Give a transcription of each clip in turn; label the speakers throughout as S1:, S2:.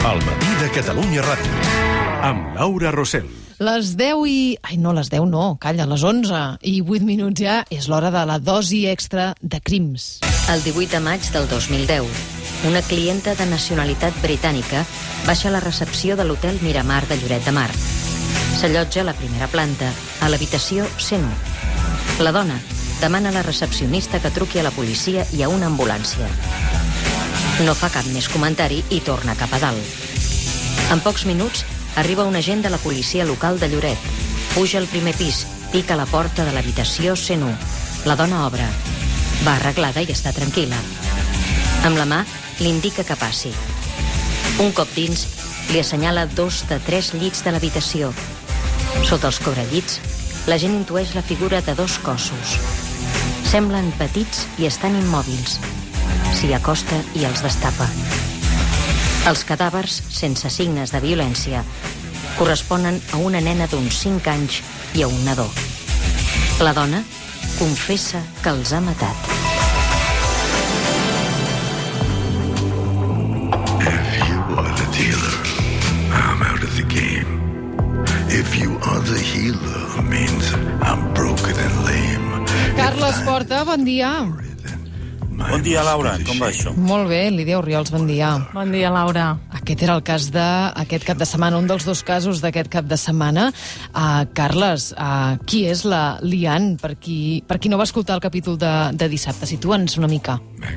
S1: Al matí de Catalunya Ràdio, amb Laura Rossell.
S2: Les 10 i... Ai, no, les 10 no, calla, les 11 i 8 minuts ja és l'hora de la dosi extra de crims.
S3: El 18 de maig del 2010, una clienta de nacionalitat britànica baixa a la recepció de l'hotel Miramar de Lloret de Mar. S'allotja a la primera planta, a l'habitació 101. La dona demana a la recepcionista que truqui a la policia i a una ambulància. No fa cap més comentari i torna cap a dalt. En pocs minuts arriba un agent de la policia local de Lloret. Puja al primer pis, pica a la porta de l'habitació 101. La dona obre. Va arreglada i està tranquil·la. Amb la mà li indica que passi. Un cop dins, li assenyala 2 de 3 llits de l'habitació. Sota els cobrellits, la gent intueix la figura de 2 cossos. Semblen petits i estan immòbils. S'hi acosta i els destapa. Els cadàvers, sense signes de violència, corresponen a una nena d'uns 5 anys i a un nadó. La dona confessa que els ha matat.
S4: If you are the dealer, I'm out of the game. If you are the healer, means I'm broken and lame.
S2: Carles Porta, bon dia.
S5: Bon dia, Laura. Com va això?
S2: Molt bé, Lídia Orriols, bon dia.
S6: Bon dia, Laura.
S2: Aquest era el cas d'aquest cap de setmana, un dels 2 casos d'aquest cap de setmana. Carles, qui és la Lian? Per qui no va escoltar el capítol de dissabte, situa'ns una mica.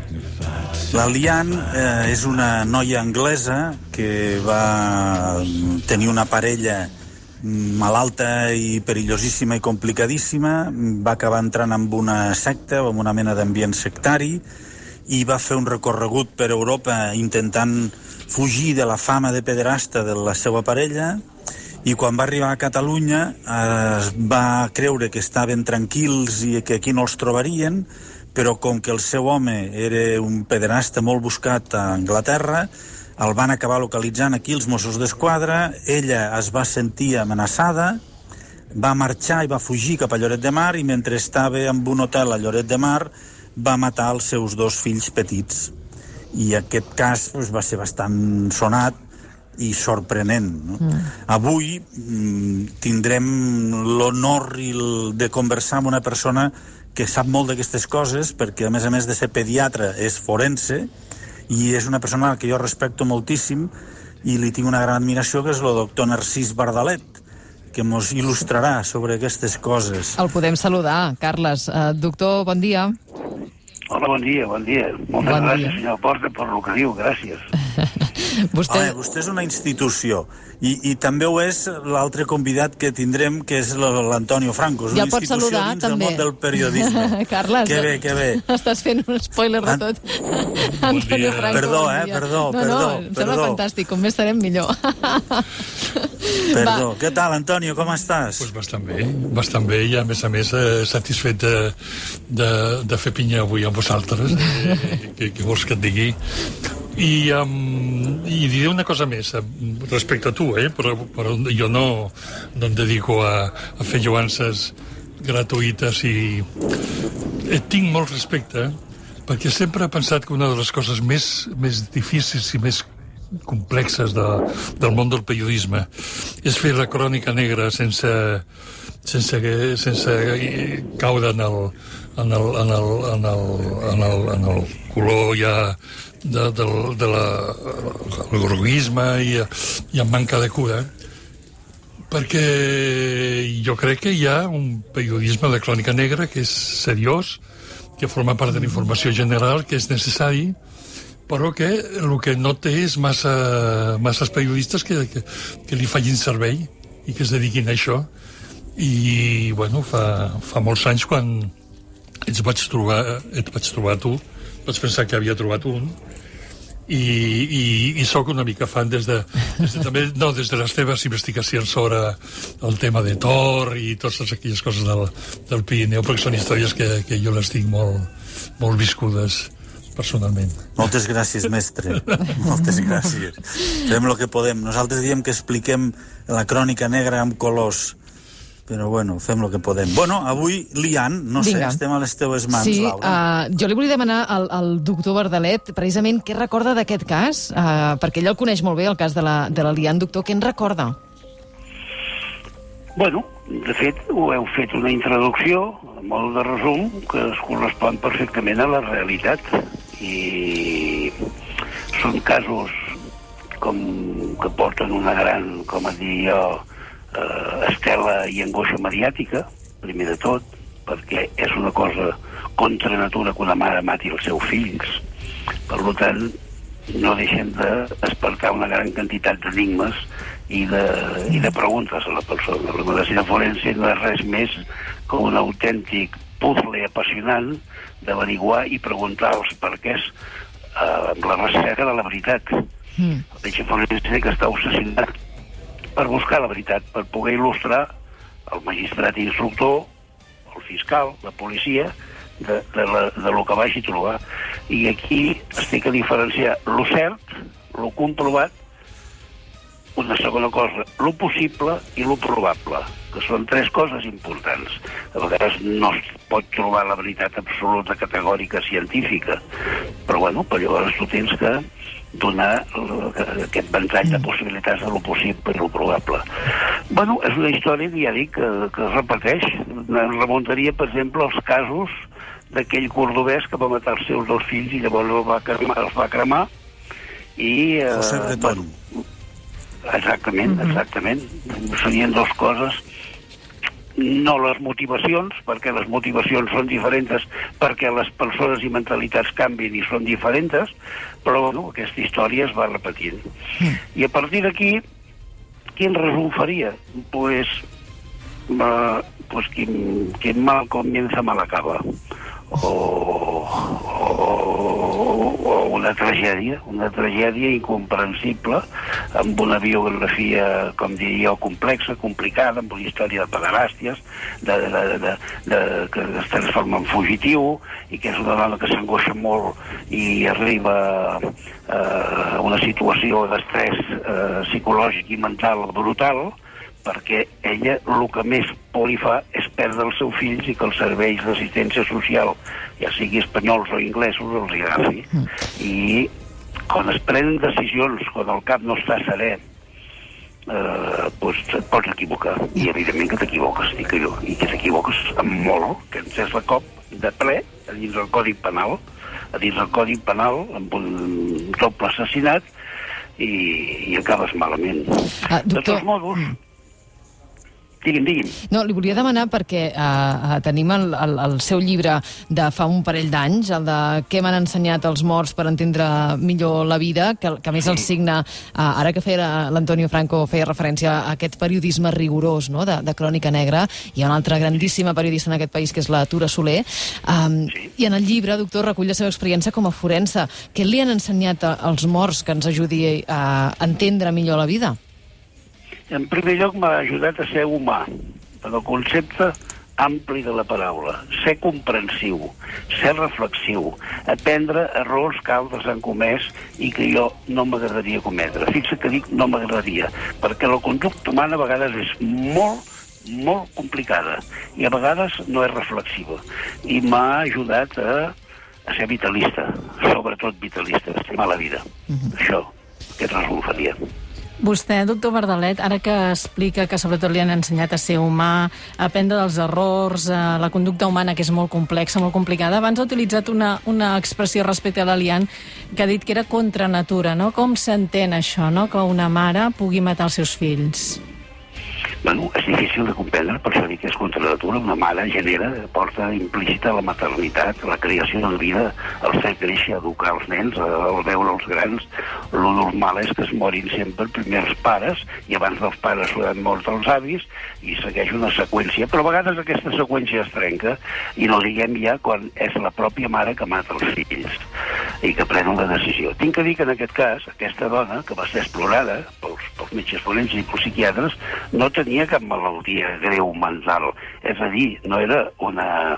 S5: La Lian és una noia anglesa que va tenir una parella malalta i perillosíssima i complicadíssima, va acabar entrant en una secta, en una mena d'ambient sectari, i va fer un recorregut per Europa intentant fugir de la fama de pederasta de la seva parella, i quan va arribar a Catalunya es va creure que estaven tranquils i que aquí no els trobarien, però com que el seu home era un pederasta molt buscat a Anglaterra, el van acabar localitzant aquí els Mossos d'Esquadra. Ella es va sentir amenaçada, va marxar i va fugir cap a Lloret de Mar, i mentre estava en un hotel a Lloret de Mar va matar els seus 2 fills petits. I aquest cas va ser bastant sonat i sorprenent, no? Avui tindrem l'honor de conversar amb una persona que sap molt d'aquestes coses, perquè a més de ser pediatre és forense, i és una persona que jo respecto moltíssim i li tinc una gran admiració, que és el doctor Narcís Bardalet, que ens il·lustrarà sobre aquestes coses.
S2: El podem saludar, Carles. Doctor, bon dia.
S7: Hola, bon dia. Moltes gràcies, senyor Porta, per el que diu, gràcies.
S5: Vostè és una institució, i també ho és l'altre convidat que tindrem, que és l'Antonio Franco. És una institució
S2: saludar,
S5: dins
S2: també.
S5: del món del periodisme.
S2: Carles,
S5: que bé.
S2: Estàs fent un spoiler de tot. Antonio Franco,
S5: Perdó,
S2: bon dia.
S5: perdó.
S2: Em sembla fantàstic, com més estarem millor.
S5: Perdó. Què tal, Antonio, com estàs?
S8: Pues bastant bé, i a més satisfet de fer pinya avui amb vosaltres, que vols que et digui. I diré una cosa més respecte a tu, però jo no em dedico a fer lloances gratuïtes, i tinc molt respecte perquè sempre he pensat que una de les coses més difícils i més complexes del món del periodisme és fer la crònica negra sense caure en el color ja de l'orguisme i en manca de cura, perquè jo crec que hi ha un periodisme de crònica negra que és seriós, que forma part de la informació general, que és necessari, però que el que no té és masses periodistes que li facin servei i que es dediquin a això. I, bueno, fa molts anys, quan et vaig trobar tu, vaig pensar que havia trobat un, i sóc una mica fan des de les teves investigacions sobre el tema de Thor i totes aquelles coses del Pirineu, perquè són històries que jo les tinc molt viscudes personalment.
S5: Moltes gràcies, mestre. Moltes gràcies. Fem el que podem. Nosaltres diem que expliquem la crònica negra amb colors, però bueno, fem el que podem. Bueno, avui, Lian, no sé, estem a les teves mans, Laura.
S2: Jo li volia demanar al doctor Bardalet, precisament, què recorda d'aquest cas, perquè ell el coneix molt bé, el cas de la Lian. Doctor, què en recorda?
S7: Bueno, de fet, ho heu fet una introducció, a mode de resum, que es correspon perfectament a la realitat. I són casos que porten una gran, com et diria jo, estela i angoixa mediàtica, primer de tot, perquè és una cosa contra natura que una mare mati els seus fills. Per tant, no deixem de despertar una gran quantitat d'enigmes i de preguntes a la persona. La medicina forense no és res més que un autèntic puzzle apassionant d'averiguar i preguntar els perquès amb la recerca de la veritat. El metge forense que està obsessionat per buscar la veritat, per poder il·lustrar el magistrat instructor, el fiscal, la policia, de lo que vagi a trobar. I aquí es té que diferenciar lo cert, lo comprovat, una segona cosa, lo possible i lo probable, que són tres coses importants. A vegades no es pot trobar la veritat absoluta, categòrica, científica, però bueno, per llavors tu tens que donar aquest ventall de possibilitats de lo possible i lo probable. Bueno, és una història, ja dic, que es repeteix. Em remuntaria, per exemple, als casos d'aquell cordobès que va matar els seus dos fills i llavors els va cremar i...
S5: José Bretón.
S7: Exactament. Serien dues coses. No les motivacions, perquè les motivacions són diferents, perquè les persones i mentalitats canvien i són diferents, però bueno, aquesta història es va repetint. I a partir d'aquí, quin resum faria? Pues quien mal comienza, mal acaba. O una tragèdia incomprensible, amb una biografia, com diria jo, complexa, complicada, amb una història de pederàsties, que es transforma en fugitiu, i que és una dona que s'angoixa molt i arriba a una situació d'estrès psicològic i mental brutal, perquè ella el que més por li fa és perdre els seus fills i que els serveis d'assistència social, ja sigui espanyols o inglesos, els agafi. I quan es prenen decisions, quan el cap no està serè, doncs et pots equivocar. I evidentment que t'equivoques, dic jo, i que t'equivoques amb molt, que ens és la cop de ple a dins del Codi Penal, amb un doble assassinat, i acabes malament. De tots modos... Digui'm.
S2: No, li volia demanar perquè tenim el seu llibre de fa un parell d'anys, el de Què m'han ensenyat els morts per entendre millor la vida, que a més el signa, ara que feia l'Antonio Franco feia referència a aquest periodisme rigorós, no?, de crònica negra. Hi ha una altra grandíssima periodista en aquest país, que és la Tura Soler, i en el llibre, doctor, recull la seva experiència com a forense. Què li han ensenyat als morts que ens ajudi a entendre millor la vida?
S7: En primer lloc, m'ha ajudat a ser humà, en el concepte ampli de la paraula, ser comprensiu, ser reflexiu, aprendre errors que altres han comès i que jo no m'agradaria cometre. Fixa que dic no m'agradaria, perquè la conducta humana a vegades és molt complicada i a vegades no és reflexiva. I m'ha ajudat a ser vitalista, sobretot vitalista, a estimar la vida. Això, aquest resum faria.
S6: Vostè, doctor Bardalet, ara que explica que sobretot li han ensenyat a ser humà, a aprendre dels errors, la conducta humana, que és molt complexa, molt complicada, abans ha utilitzat una expressió respecte a la Lian que ha dit que era contra natura, no? Com s'entén això, no?, que una mare pugui matar els seus fills?
S7: Bueno, és difícil de comprendre, per això dic que és contra natura. Una mare porta implícita la maternitat, la creació de la vida, el fer créixer, educar els nens, el veure els grans. Lo normal és que es morin sempre primer els pares, i abans dels pares s'han mort els avis, i segueix una seqüència. Però a vegades aquesta seqüència es trenca, i no diguem ja quan és la pròpia mare que mata els fills, i que pren una decisió. Tinc que dir que en aquest cas, aquesta dona, que va ser explorada pels metges forenses i pels psiquiatres, no tenia cap malaltia greu mental. És a dir, no era una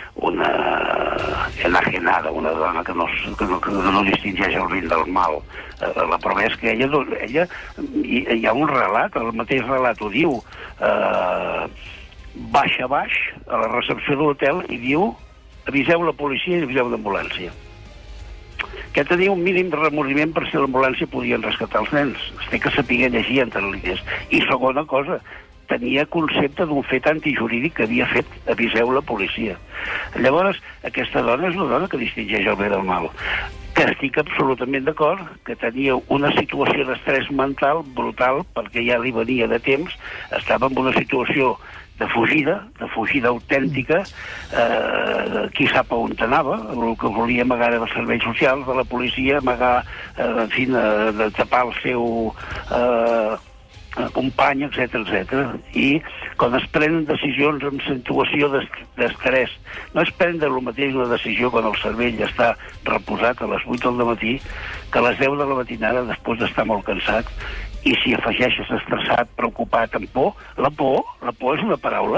S7: enajenada, una dona que no distingeix el bien del mal. La prova és que ella hi ha un relat, el mateix relat ho diu, baixa baix a la recepció de l'hotel i diu: aviseu la policia i aviseu l'ambulància. Que tenia un mínim de remordiment per si l'ambulància podien rescatar els nens. Es té que saber llegir entre línies. I segona cosa, tenia concepte d'un fet antijurídic que havia fet: aviseu la policia. Llavors, aquesta dona és una dona que distingeix el bé del mal, que estic absolutament d'acord, que tenia una situació d'estrès mental brutal, perquè ja li venia de temps, estava en una situació de fugida autèntica, qui sap on anava, el que volia amagar dels serveis socials, de la policia, amagar, en fi, de tapar el seu company, etc. I quan es prenen decisions amb situació d'estrès, no es pren de lo mateix una decisió quan el cervell està reposat a les 8 del matí que a les 10 de la matinada després d'estar molt cansat. I si afegeixes estressat, preocupat, amb por, la por és una paraula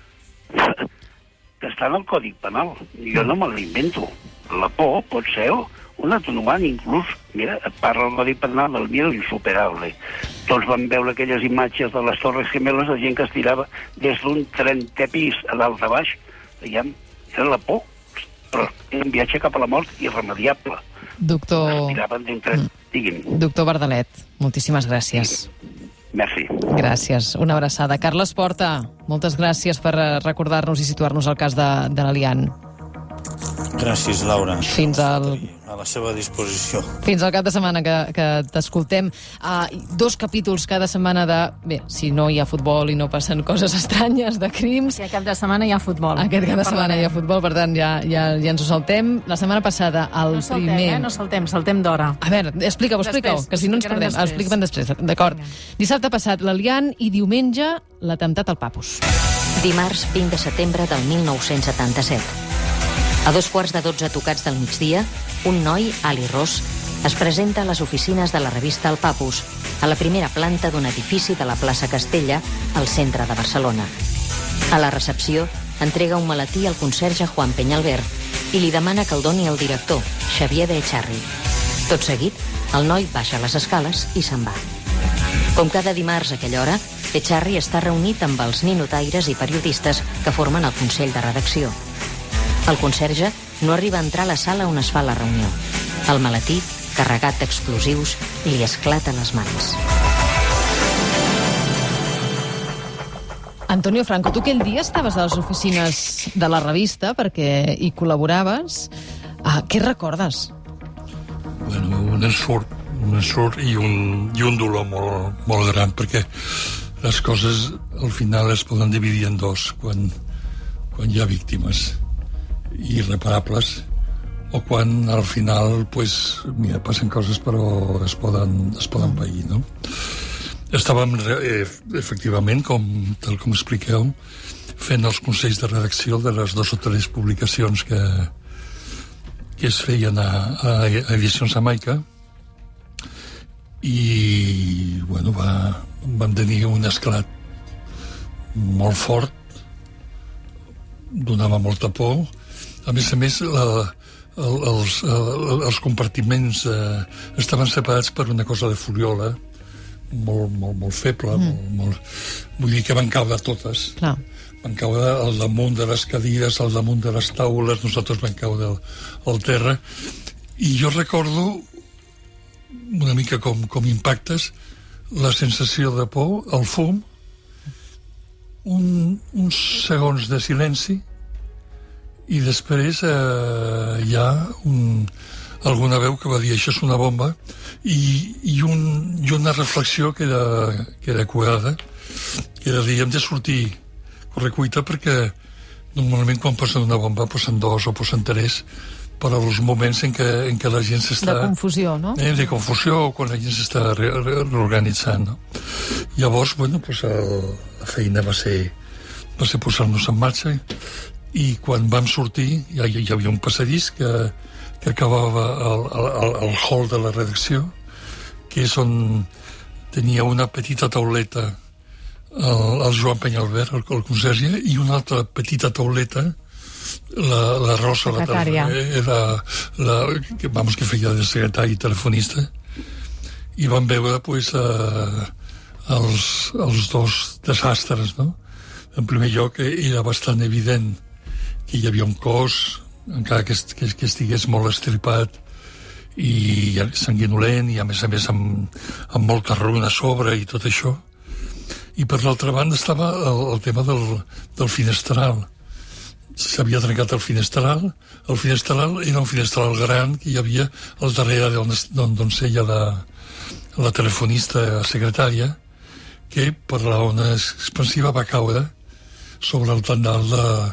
S7: que està en el Codi Penal. Jo no me l'invento. La por pot ser un atenuant, inclús, mira, et parla el Codi Penal del miedo insuperable. Tots vam veure aquelles imatges de les Torres Gemelas de gent que es tirava des d'un 30è pis a dalt a baix. Veiem, era la por, però era un viatge cap a la mort irremediable.
S2: Doctor...
S7: Doctor
S2: Bardalet, moltíssimes gràcies.
S7: Merci.
S2: Gràcies. Una abraçada. Carles Porta, moltes gràcies per recordar-nos i situar-nos al cas de l'Elian.
S5: Gràcies, Laura.
S2: Fins al...
S5: A la seva disposició.
S2: Fins al cap de setmana que t'escoltem. 2 capítols cada setmana de... Bé, si no hi ha futbol i no passen coses estranyes de crims...
S6: Si aquest cap de setmana hi ha futbol.
S2: Aquest cap de setmana hi ha futbol, per tant, ja ens ho saltem. La setmana passada, el primer...
S6: No saltem d'hora.
S2: A veure, explica-ho, que si no ens perdem. Explica-me'n després, d'acord. Dissabte passat, l'Elian, i diumenge, l'atemptat al Papus.
S3: Dimarts 20 de setembre del 1977. A 11:45 tocats del migdia, un noi, Ali Ross, es presenta a les oficines de la revista El Papus, a la primera planta d'un edifici de la plaça Castella, al centre de Barcelona. A la recepció, entrega un maletí al conserge Juan Peñalbert i li demana que el doni al director, Xavier de Echarri. Tot seguit, el noi baixa les escales i se'n va. Com cada dimarts a aquella hora, Echarri està reunit amb els ninotaires i periodistes que formen el Consell de Redacció. El conserge no arriba a entrar a la sala on es fa la reunió. El maletí, carregat d'explosius, li esclata a les mans.
S2: Antonio Franco, tu aquell dia estaves a les oficines de la revista perquè hi col·laboraves. Què recordes?
S8: Bueno, un ensurt i un dolor molt gran, perquè les coses al final es poden dividir en dos quan hi ha víctimes irreparables o quan al final passen coses però es poden pair, no? Estàvem efectivament, tal com expliqueu, fent els consells de redacció de les 2 o 3 publicacions que es feien a Edicions Jamaica i vam tenir un esclat molt fort, donava molta por. A més, els compartiments estaven separats per una cosa de foliola molt feble, vull dir que van caure totes.
S2: Clar.
S8: Van caure al damunt de les cadires, al damunt de les taules, nosaltres vam caure al terra, i jo recordo una mica com impactes la sensació de por, el fum, uns segons de silenci, i després hi ha alguna veu que va dir això és una bomba i una reflexió que era curada, que era dir hem de sortir correcuita perquè normalment quan posen una bomba posen 2 o posen 3 per als moments en què la gent s'està...
S2: De confusió, no?
S8: De confusió, o quan la gent s'està reorganitzant, no? Llavors, la feina va ser posar-nos en marxa i quan vam sortir hi havia un passadís que acabava al hall de la redacció, que és on tenia una petita tauleta el Joan Peñalbert, el conserge, i una altra petita tauleta la Rosa, que feia de secretari telefonista, i vam veure els 2 desastres, no? En primer lloc, era bastant evident que hi havia un cos, encara que estigués molt estripat i sanguinolent, i a més amb molta runa a sobre i tot això. I per l'altra banda estava el tema del finestral. S'havia trencat el finestral. El finestral era un finestral gran que hi havia al darrere d'on seia la telefonista secretària, que per la ona expansiva va caure sobre el tendal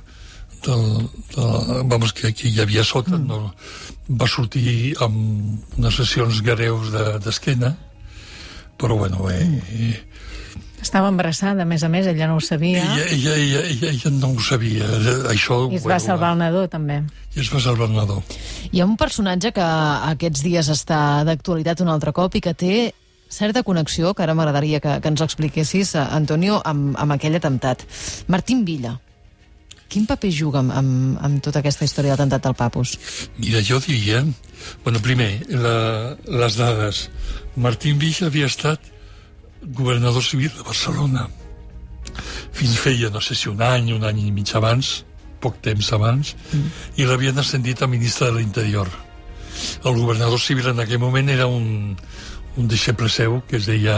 S8: que hi havia sota. No, va sortir amb unes lesions greus d'esquena, però bueno...
S6: Estava embarassada, a més, ella no ho sabia.
S8: Ella no ho sabia. Això,
S6: I es va salvar el nadó, també.
S8: I es va salvar el nadó.
S2: Hi ha un personatge que aquests dies està d'actualitat un altre cop i que té certa connexió, que ara m'agradaria que ens expliquessis, Antonio, amb aquell atemptat. Martín Villa. Quin paper juga amb tota aquesta història d'atemptat del Papus?
S8: Mira, jo diria... Bueno, primer, les dades. Martín Villa havia estat governador civil de Barcelona. Fins feia, no sé si un any i mig abans, poc temps abans, i l'havien ascendit a ministre de l'Interior. El governador civil en aquell moment era un deixeble seu que es deia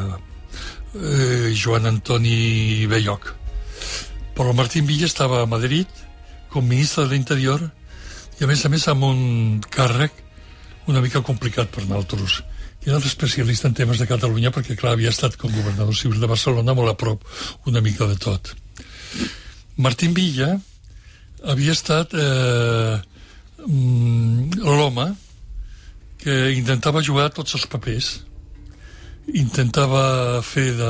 S8: Joan Antoni Belloc. Però Martín Villa estava a Madrid com ministre de l'Interior i a més amb un càrrec una mica complicat per nosaltres. Era l'especialista en temes de Catalunya perquè, clar, havia estat com governador civil de Barcelona molt a prop una mica de tot. Martín Villa havia estat l'home que intentava jugar a tots els papers. Intentava fer de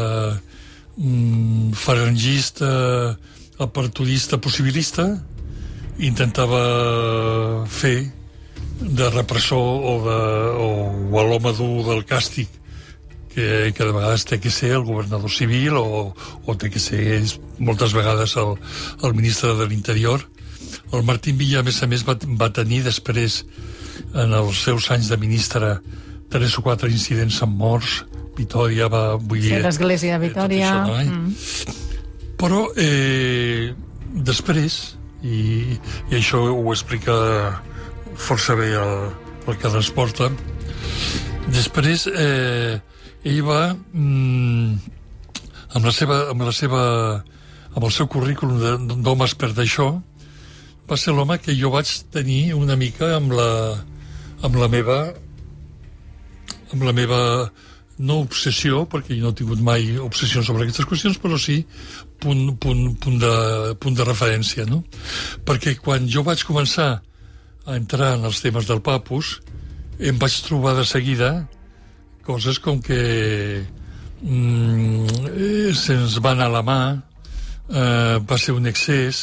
S8: farangista, aperturista, possibilista. Intentava fer de repressor o l'home dur del càstig que de vegades té que ser el governador civil o té que ser moltes vegades el ministre de l'Interior. El Martín Villa, a més, va tenir després, en els seus anys de ministre, 3 o 4 incidents amb morts. Vitòria va...
S6: Sí, l'església de Vitòria.
S8: Però després, i això ho explica força bé el que transporta, després ell va amb el seu currículum d'home expert d'això, va ser l'home que jo vaig tenir una mica amb la meva no obsessió, perquè jo no he tingut mai obsessió sobre aquestes qüestions, però sí punt de referència, no? Perquè quan jo vaig començar a entrar en els temes del Papus, em vaig trobar de seguida coses com que se'ns va anar la mà, va ser un excés,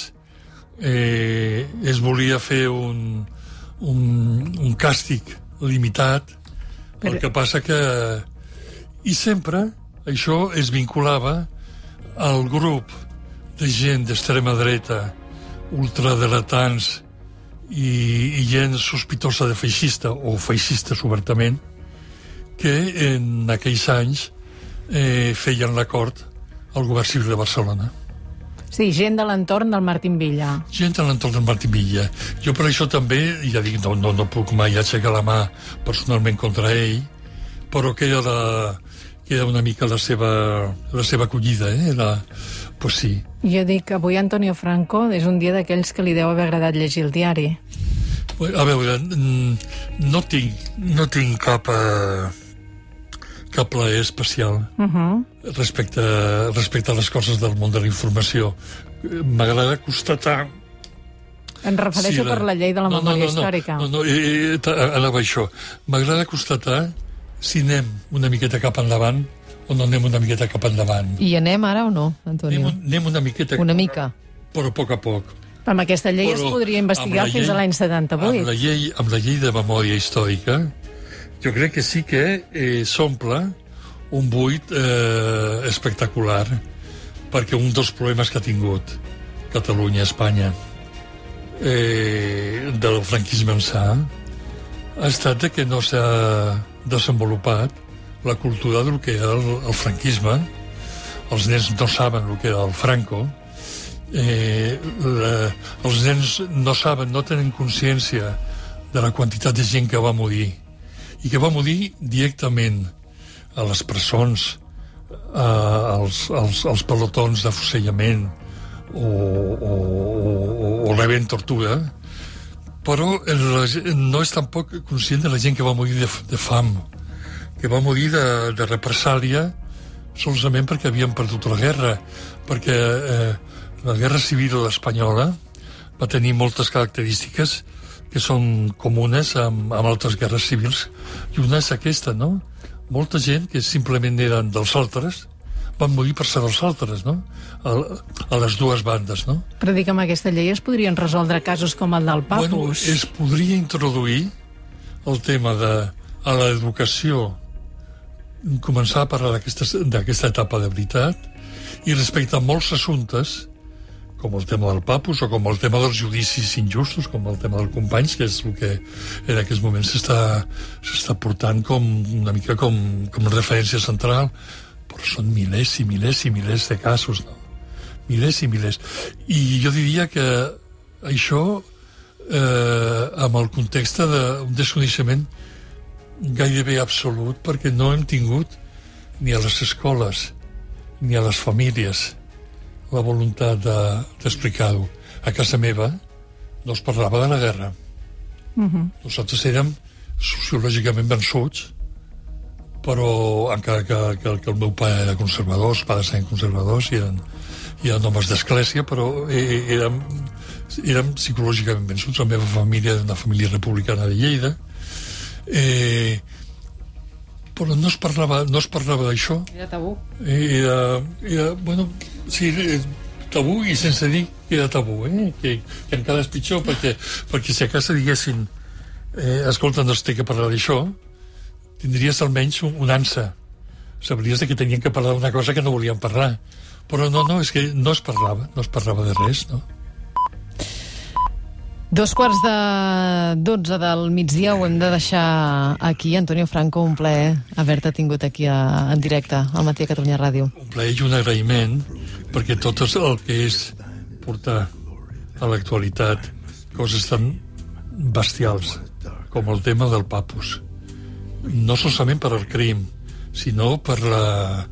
S8: es volia fer un càstig limitat, el que passa que... I sempre això es vinculava al grup de gent d'extrema dreta, ultradelatants, i gent sospitosa de feixista o feixistes obertament, que en aquells anys feien l'acord al govern civil de Barcelona.
S6: Sí, gent de l'entorn del Martín Villa.
S8: Gent de l'entorn del Martín Villa. Jo per això també, ja dic, no puc mai aixecar la mà personalment contra ell, però que era una mica la seva acollida, pues sí.
S6: Jo dic que avui Antonio Franco és un dia d'aquells que li deu haver agradat llegir el diari.
S8: A veure, no tinc cap plaer especial respecte a les coses del món de la informació. M'agrada constatar...
S6: Em refereixo per la llei de la memòria històrica.
S8: No, anava això. M'agrada constatar si anem una miqueta cap endavant o no anem una miqueta cap endavant.
S2: I anem ara o no, Antonio?
S8: Anem una miqueta
S2: una mica.
S8: Però a poc a poc.
S6: Amb aquesta llei es podria investigar fins a l'any 78.
S8: Amb la llei de memòria històrica, jo crec que sí que s'omple un buit espectacular, perquè un dels problemes que ha tingut Catalunya, Espanya, del franquisme ençà, ha estat que no s'ha desenvolupat la cultura del que era el franquisme. Els nens no saben el que era el Franco, els nens no saben, no tenen consciència de la quantitat de gent que va morir, i que va morir directament a les presons, als pelotons d'afusellament o rebent tortura, però no és tampoc conscient de la gent que va morir de fam, que va morir de represàlia solament perquè havien perdut la guerra, perquè la guerra civil espanyola va tenir moltes característiques que són comunes amb altres guerres civils, i una és aquesta, no? Molta gent que simplement eren dels altres van morir per ser dels altres, no? A les dues bandes, no?
S6: Però dic que amb aquesta llei es podrien resoldre casos com el del Papus.
S8: Bueno, es podria introduir el tema de a l'educació, començar a parlar d'aquesta etapa de veritat, i respecte a molts assumptes, com el tema del Papus o com el tema dels judicis injustos, com el tema dels companys, que és el que en aquests moments s'està portant una mica com referència central, però són milers i milers i milers de casos, no? Milers i milers. I jo diria que això, amb el context d'un desconeixement gairebé absolut, perquè no hem tingut ni a les escoles ni a les famílies la voluntat d'explicar-ho. A casa meva no es parlava de la guerra. Nosaltres érem sociològicament vençuts, però encara que el meu pare era conservador, els pares eren conservadors i eren homes d'església, però érem psicològicament vençuts. La meva família era una família republicana de Lleida, però no es parlava d'això.
S2: Era tabú.
S8: Bueno, sí, tabú, i sense dir que era tabú, que encara és pitjor, perquè si a casa diguessin escolta, no es té que parlar d'això, tindries almenys un ansa. Sabries que tenien que parlar d'una cosa que no volien parlar. Però no, és que no es parlava de res, no?
S2: 11:45 del migdia, ho hem de deixar aquí. Antonio Franco, un plaer haver-te tingut aquí en directe al Matí a Catalunya Ràdio.
S8: Un plaer i un agraïment, perquè tot el que és portar a l'actualitat coses tan bestials com el tema del Papus, no solament per al crim, sinó per la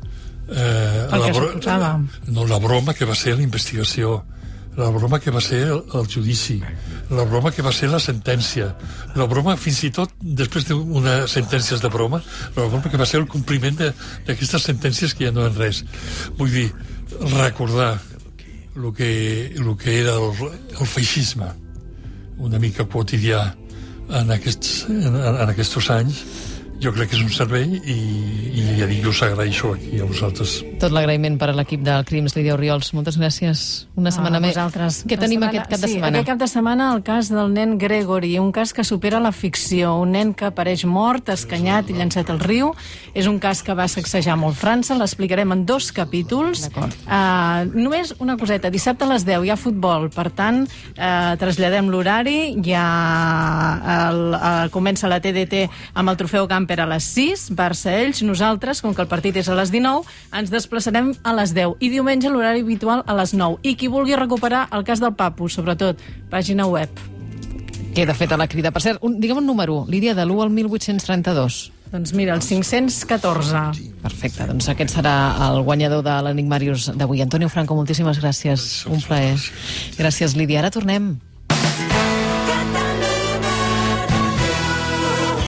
S8: broma que va ser la investigació, la broma que va ser el judici, la broma que va ser la sentència, la broma fins i tot després d'unes sentències de broma, la broma que va ser el compliment d'aquestes sentències que ja no eren res. Vull dir, recordar el que era el feixisme una mica quotidià en aquests anys, jo crec que és un servei, i ja dic, us agraeixo aquí a vosaltres.
S2: Tot l'agraïment per a l'equip del Crims, Lídia Oriols. Moltes gràcies. Una setmana més. Què tenim aquest cap de setmana?
S6: Aquest cap de setmana el cas del nen Gregory, un cas que supera la ficció, un nen que apareix mort, escanyat i llançat al riu. És un cas que va sacsejar molt França, l'explicarem en 2 capítols. Només una coseta, dissabte a les 10 hi ha futbol, per tant, traslladem l'horari, comença la TDT amb el trofeu Camper a les 6, Barça-Elx. Nosaltres, com que el partit és a les 19, ens desplaçarem a les 10. I diumenge l'horari habitual a les 9. I qui vulgui recuperar el cas del Papus, sobretot, pàgina web.
S2: Queda feta la crida. Per cert, digue'm un número, Lídia, de l'1 al 1832.
S6: Doncs mira, el 514.
S2: Perfecte, doncs aquest serà el guanyador de l'Enigmàrius d'avui. Antonio Franco, moltíssimes gràcies. Un plaer. Gràcies, Lídia. Ara tornem.